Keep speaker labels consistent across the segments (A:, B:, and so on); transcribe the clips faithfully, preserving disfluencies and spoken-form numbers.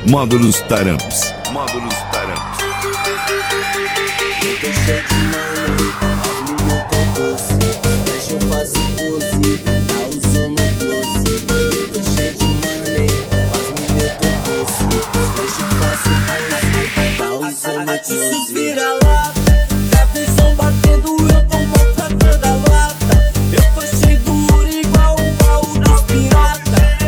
A: Módulos Taramps. Módulos Taramps.
B: Eu tô cheio de mano, as meninas tão doce. Deixa eu fazer pose, tá usando doce. Eu tô cheio de mano, as meninas tão doce. Deixa eu fazer pose, tá usando doce. Isso vira lata, tá visão batendo, eu tô maltratando a lata. Eu tô cheio duro igual o baú dos pirata.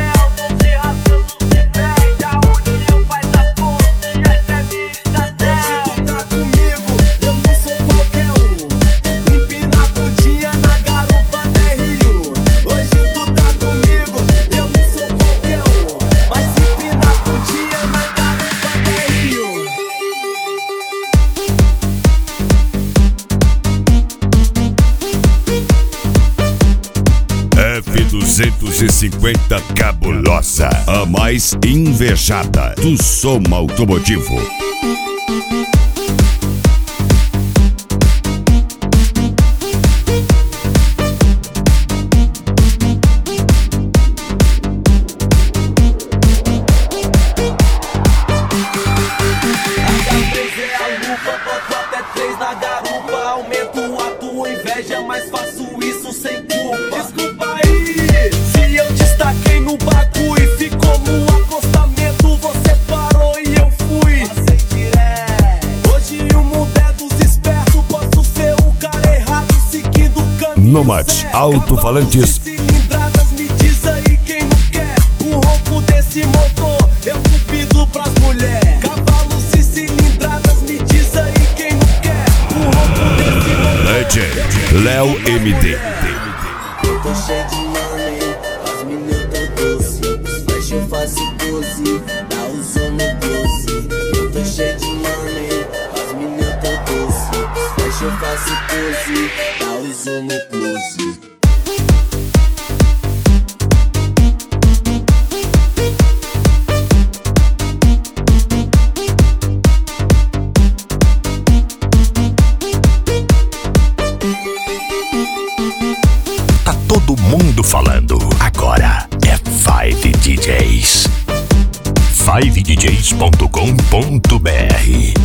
A: F duzentos e cinquenta Cabulosa, a mais invejada do som automotivo.
B: Aumento a tua inveja, mas faço isso sem culpa. Desculpa aí, se eu destaquei no bagulho e ficou no acostamento, você parou e eu fui. Passei direto. Hoje o mundo é dos espertos, posso ser o cara errado seguindo o caminho.
A: Nomads alto-falantes.
B: Cilindradas, me diz aí quem não quer o ronco desse motor. Eu cupido pras mulheres. Cavalos e cilindradas, me diz aí quem não quer o ronco desse motor.
A: Legend Léo M D.
B: Eu tô cheio de money, as meninas tão doce. Os flash eu faço pose, tá usando doce. Eu tô cheio de money, as meninas tão doce. Os flash eu faço pose, tá usando pose.
A: Todo mundo falando, agora é Five D Js. five d js ponto com ponto b r